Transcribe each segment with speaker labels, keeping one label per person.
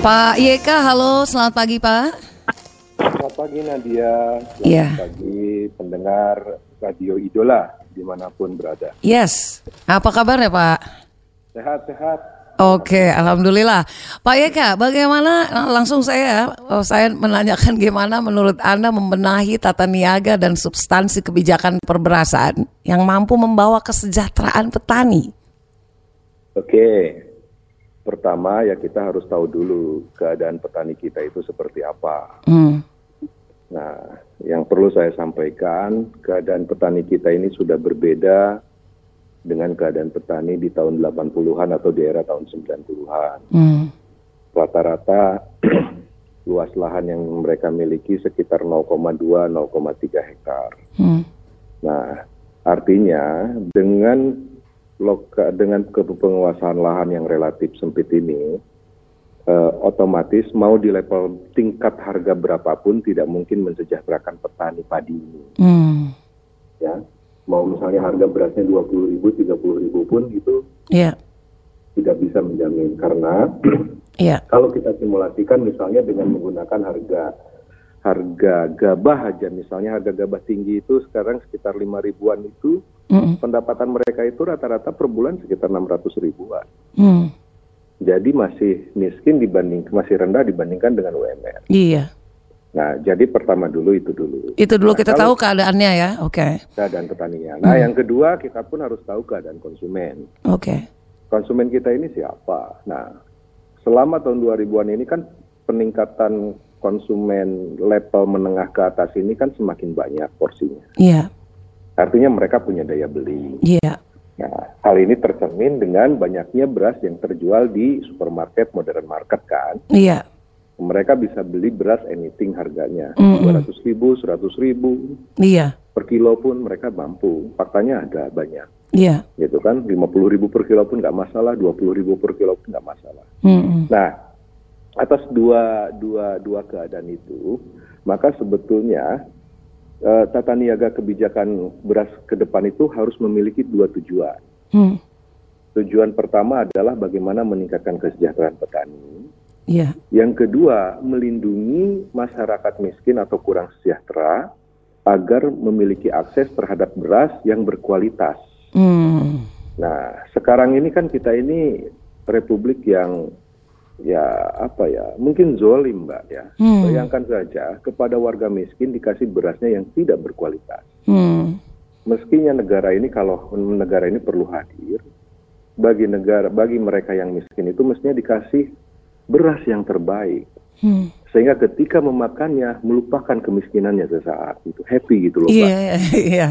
Speaker 1: Pak YK, halo, selamat pagi Pak.
Speaker 2: Selamat pagi Nadia,
Speaker 1: Iya.
Speaker 2: selamat pagi pendengar Radio Idola dimanapun berada.
Speaker 1: Yes, apa kabar ya Pak?
Speaker 2: Sehat-sehat.
Speaker 1: Oke, alhamdulillah. Pak YK, bagaimana, langsung saya menanyakan gimana menurut Anda membenahi tata niaga dan substansi kebijakan perberasan yang mampu membawa kesejahteraan petani?
Speaker 2: Oke, pertama ya kita harus tahu dulu keadaan petani kita itu seperti apa. Nah, yang perlu saya sampaikan, keadaan petani kita ini sudah berbeda dengan keadaan petani di tahun 80-an atau di era tahun 90-an. Rata-rata luas lahan yang mereka miliki sekitar 0,2-0,3 hektar. Nah, artinya dengan penguasaan lahan yang relatif sempit ini, otomatis mau di level tingkat harga berapapun tidak mungkin mensejahterakan petani padi ini. Ya, mau misalnya harga berasnya 20.000, 30.000 pun itu tidak bisa menjamin karena kalau kita simulasikan misalnya dengan menggunakan harga gabah aja, misalnya harga gabah tinggi itu sekarang sekitar 5 ribuan itu, pendapatan mereka itu rata-rata per bulan sekitar 600 ribuan. Jadi masih miskin masih rendah dibandingkan dengan UMR.
Speaker 1: Iya.
Speaker 2: Nah, jadi pertama dulu itu dulu.
Speaker 1: Itu dulu kita tahu keadaannya ya, oke.
Speaker 2: Keadaan petaninya. Nah, yang kedua kita pun harus tahu keadaan konsumen.
Speaker 1: Oke.
Speaker 2: Konsumen kita ini siapa? Nah, selama tahun 2000-an ini kan peningkatan konsumen level menengah ke atas ini kan semakin banyak porsinya.
Speaker 1: Iya.
Speaker 2: Artinya mereka punya daya beli.
Speaker 1: Iya.
Speaker 2: Nah, hal ini tercermin dengan banyaknya beras yang terjual di supermarket, modern market kan.
Speaker 1: Iya.
Speaker 2: Mereka bisa beli beras anything harganya, 200.000, 100.000.
Speaker 1: Iya.
Speaker 2: Per kilo pun mereka mampu. Faktanya ada banyak.
Speaker 1: Iya.
Speaker 2: Gitu kan, 50.000 per kilo pun nggak masalah, 20.000 per kilo pun nggak masalah. Nah, atas dua keadaan itu, maka sebetulnya tata niaga kebijakan beras ke depan itu harus memiliki dua tujuan. Tujuan pertama adalah bagaimana meningkatkan kesejahteraan petani. Yang kedua, melindungi masyarakat miskin atau kurang sejahtera agar memiliki akses terhadap beras yang berkualitas. Nah, sekarang ini kan kita ini republik yang mungkin zolim Mbak ya. Bayangkan saja kepada warga miskin dikasih berasnya yang tidak berkualitas. Meskinya negara ini, kalau negara ini perlu hadir, bagi mereka yang miskin itu mestinya dikasih beras yang terbaik. Sehingga ketika memakannya melupakan kemiskinannya sesaat, itu happy gitu loh Mbak.
Speaker 1: Iya.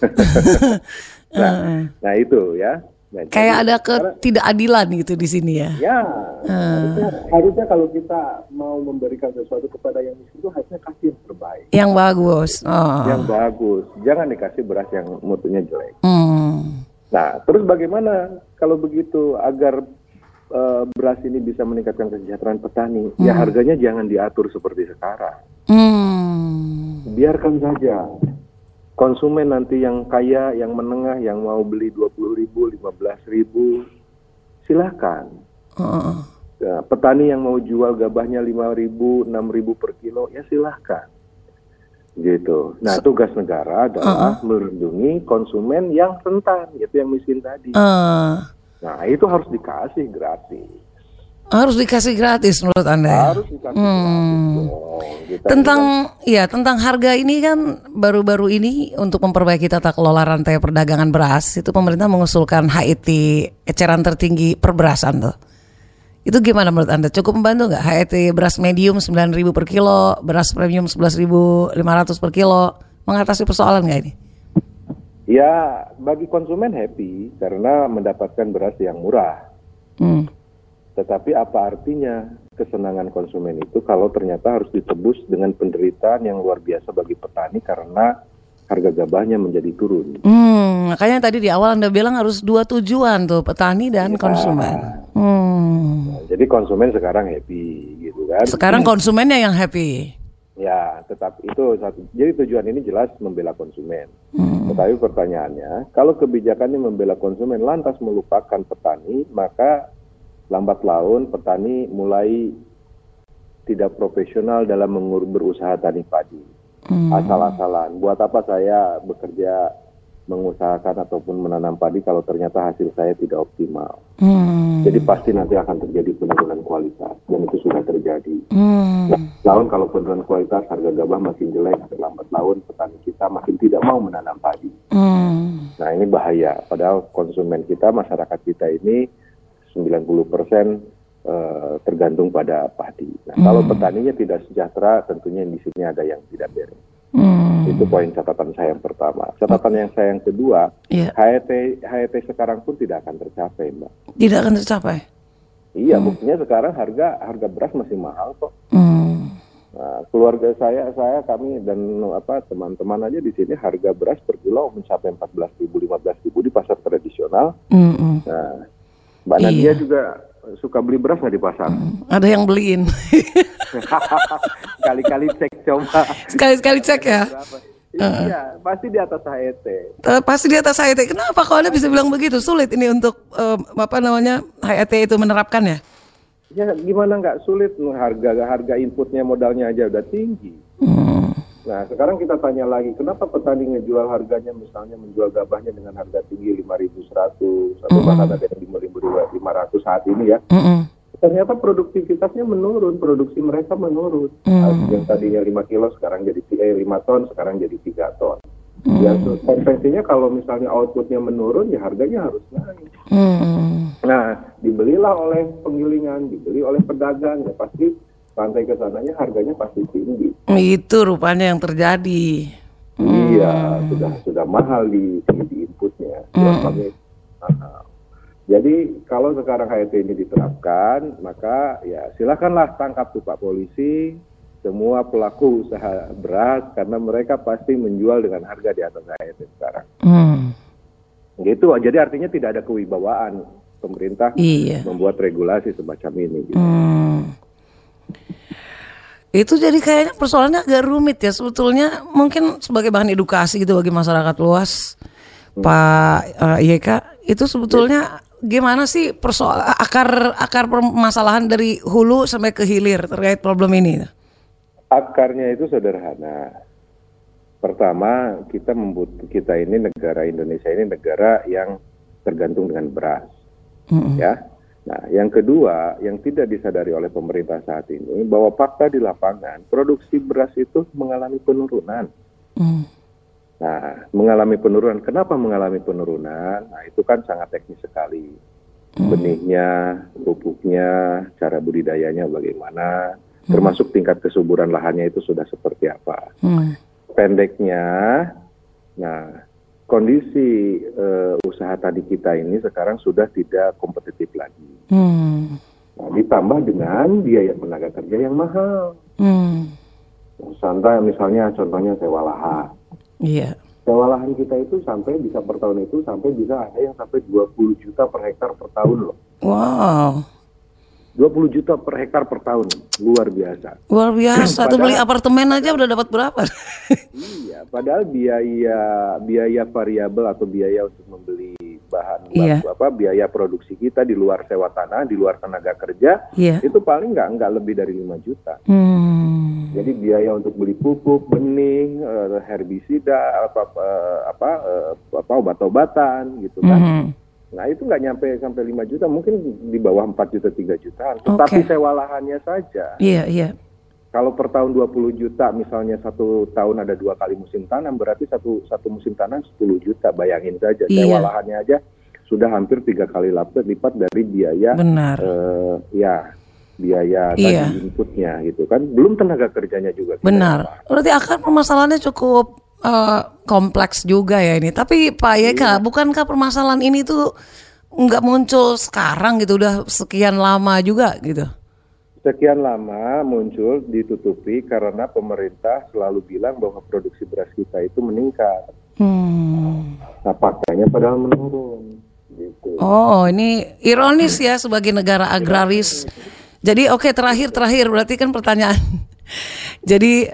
Speaker 2: Nah itu ya. Nah,
Speaker 1: kayak ada ketidakadilan gitu di sini ya.
Speaker 2: Ya, harusnya kalau kita mau memberikan sesuatu kepada yang miskin itu harusnya kasih yang terbaik.
Speaker 1: Yang bagus.
Speaker 2: Yang bagus. Jangan dikasih beras yang mutunya jelek. Nah, terus bagaimana kalau begitu agar beras ini bisa meningkatkan kesejahteraan petani? Ya harganya jangan diatur seperti sekarang. Biarkan saja. Konsumen nanti yang kaya, yang menengah, yang mau beli 20.000, 15.000, silakan. Ya, petani yang mau jual gabahnya 5.000, 6.000 per kilo, ya silahkan. Gitu. Nah, tugas negara adalah melindungi konsumen yang rentan, yaitu yang miskin tadi. Nah, itu harus dikasih gratis.
Speaker 1: Harus dikasih gratis menurut Anda ya?
Speaker 2: Harus dikasih gratis.
Speaker 1: Tentang harga ini kan baru-baru ini untuk memperbaiki tata kelola rantai perdagangan beras, itu pemerintah mengusulkan HET, eceran tertinggi perberasan tuh. Itu gimana menurut Anda? Cukup membantu nggak? HET beras medium 9.000 per kilo, beras premium 11.500 per kilo, mengatasi persoalan nggak ini?
Speaker 2: Ya, bagi konsumen happy karena mendapatkan beras yang murah. Tetapi apa artinya kesenangan konsumen itu kalau ternyata harus ditebus dengan penderitaan yang luar biasa bagi petani karena harga gabahnya menjadi turun.
Speaker 1: Makanya tadi di awal Anda bilang harus dua tujuan tuh, petani dan konsumen.
Speaker 2: Nah, jadi konsumen sekarang happy gitu kan.
Speaker 1: Sekarang konsumennya yang happy.
Speaker 2: Ya, tetap itu satu. Jadi tujuan ini jelas membela konsumen. Tetapi pertanyaannya, kalau kebijakannya membela konsumen lantas melupakan petani, maka lambat laun petani mulai tidak profesional dalam berusaha tani padi. Asal-asalan. Buat apa saya bekerja mengusahakan ataupun menanam padi kalau ternyata hasil saya tidak optimal. Jadi pasti nanti akan terjadi penurunan kualitas, dan itu sudah terjadi. Laun kalau penurunan kualitas, harga gabah makin jelek, lambat laun petani kita makin tidak mau menanam padi. Nah ini bahaya, padahal konsumen kita, masyarakat kita ini 90% tergantung pada padi. Nah, kalau petaninya tidak sejahtera, tentunya di sini ada yang tidak beres. Itu poin catatan saya yang pertama. Catatan yang saya yang kedua, HET sekarang pun tidak akan tercapai, Mbak. Tidak akan tercapai? Iya, buktinya sekarang harga beras masih mahal kok. Nah, keluarga kami dan teman-teman aja di sini harga beras per kilo mencapai 14.000, 15.000 di pasar tradisional. Nah, Mbak Nadia juga suka beli beras nggak di pasar?
Speaker 1: Ada yang beliin.
Speaker 2: Kali-kali cek coba.
Speaker 1: Sekali-sekali cek ya.
Speaker 2: Iya, pasti di atas HET.
Speaker 1: Pasti di atas HET. Kenapa kok Anda bisa bilang begitu? Sulit ini untuk HET itu menerapkan ya?
Speaker 2: Ya gimana nggak sulit? Harga inputnya, modalnya aja udah tinggi. Nah sekarang kita tanya lagi, kenapa petani ngejual harganya, misalnya menjual gabahnya dengan harga tinggi 5.100 atau bahkan ada yang 5.500 saat ini ya. Ternyata produktivitasnya menurun, produksi mereka menurun. Yang tadinya 5 kilo sekarang jadi 5 ton, sekarang jadi 3 ton. Ya konsekuensinya kalau misalnya outputnya menurun, ya harganya harus naik. Nah, dibelilah oleh penggilingan, dibeli oleh pedagang, ya pasti rantai ke sananya harganya pasti tinggi. Itu rupanya yang terjadi. Iya, sudah mahal di inputnya. Jadi kalau sekarang HET ini diterapkan, maka ya silakanlah tangkap tuh Pak Polisi semua pelaku usaha beras, karena mereka pasti menjual dengan harga di atas HET sekarang. Gitu. Jadi artinya tidak ada kewibawaan pemerintah membuat regulasi semacam ini. Gitu. Itu jadi kayaknya persoalannya agak rumit ya sebetulnya. Mungkin sebagai bahan edukasi gitu bagi masyarakat luas, Pak Yeka, itu sebetulnya gimana sih akar permasalahan dari hulu sampai ke hilir terkait problem ini? Akarnya itu sederhana. Pertama, kita ini negara Indonesia ini negara yang tergantung dengan beras, ya. Nah, yang kedua, yang tidak disadari oleh pemerintah saat ini, bahwa fakta di lapangan, produksi beras itu mengalami penurunan. Nah, mengalami penurunan. Kenapa mengalami penurunan? Nah, itu kan sangat teknis sekali. Benihnya, pupuknya, cara budidayanya bagaimana, termasuk tingkat kesuburan lahannya itu sudah seperti apa. Pendeknya, nah, kondisi usaha tadi kita ini sekarang sudah tidak kompetitif lagi. Nah, ditambah dengan biaya tenaga kerja yang mahal. Misalnya contohnya sewa lahan. Sewa lahan kita itu sampai bisa per tahun itu sampai bisa ada yang sampai 20 juta per hektar per tahun loh. Wow. 20 juta per hektar per tahun, luar biasa. Luar biasa, tuh beli apartemen aja udah dapat berapa? Iya, padahal biaya variabel atau biaya untuk membeli bahan biaya produksi kita di luar sewa tanah, di luar tenaga kerja, itu paling nggak lebih dari 5 juta. Jadi biaya untuk beli pupuk, benih, herbisida, obat-obatan gitu kan. Nah itu nggak nyampe sampai 5 juta, mungkin di bawah 4 juta, 3 jutaan. Tetapi sewa lahannya saja. Kalau per tahun 20 juta, misalnya satu tahun ada 2 kali musim tanam, berarti satu musim tanam 10 juta. Bayangin saja, sewa lahannya aja sudah hampir 3 kali lipat dari biaya. Biaya tadi inputnya gitu kan. Belum tenaga kerjanya juga. Benar. Berarti akar permasalahannya cukup kompleks juga ya ini. Tapi Pak Yeka, bukankah permasalahan ini tuh nggak muncul sekarang gitu, udah sekian lama juga gitu? Sekian lama muncul, ditutupi karena pemerintah selalu bilang bahwa produksi beras kita itu meningkat. Nah faktanya padahal menurun. Gitu. Oh, ini ironis ya sebagai negara agraris. Jadi terakhir berarti kan pertanyaan. Jadi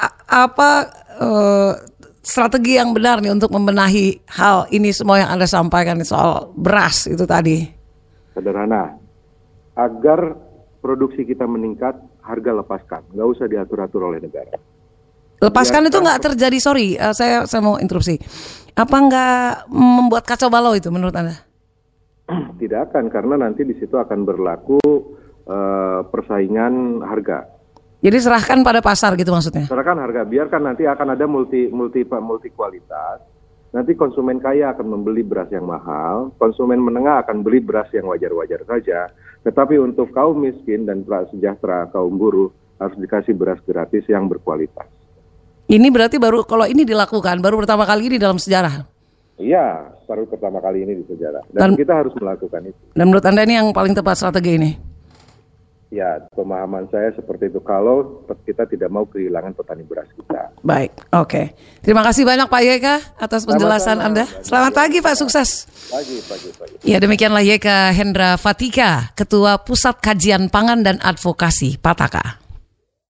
Speaker 2: strategi yang benar nih untuk membenahi hal ini semua yang Anda sampaikan soal beras itu tadi? Sederhana, agar produksi kita meningkat harga lepaskan, nggak usah diatur-atur oleh negara.
Speaker 1: Lepaskan itu nggak terjadi, saya mau interupsi. Apa nggak membuat kacau balau itu menurut Anda?
Speaker 2: Tidak akan, karena nanti di situ akan berlaku persaingan harga.
Speaker 1: Jadi serahkan pada pasar gitu maksudnya?
Speaker 2: Serahkan harga, biarkan nanti akan ada multi kualitas. Nanti konsumen kaya akan membeli beras yang mahal, konsumen menengah akan beli beras yang wajar-wajar saja. Tetapi untuk kaum miskin dan prasejahtera, kaum buruh, harus dikasih beras gratis yang berkualitas.
Speaker 1: Ini berarti kalau ini dilakukan, baru pertama kali ini dalam sejarah?
Speaker 2: Iya, baru pertama kali ini di sejarah. Dan kita harus melakukan itu.
Speaker 1: Dan menurut Anda ini yang paling tepat strategi ini?
Speaker 2: Ya, pemahaman saya seperti itu. Kalau kita tidak mau kehilangan petani beras kita.
Speaker 1: Baik, oke. Terima kasih banyak Pak YK atas penjelasan Anda. Selamat pagi Pak, sukses.
Speaker 2: Pagi.
Speaker 1: Ya, demikianlah YK Hendra Fatika, Ketua Pusat Kajian Pangan dan Advokasi Pataka.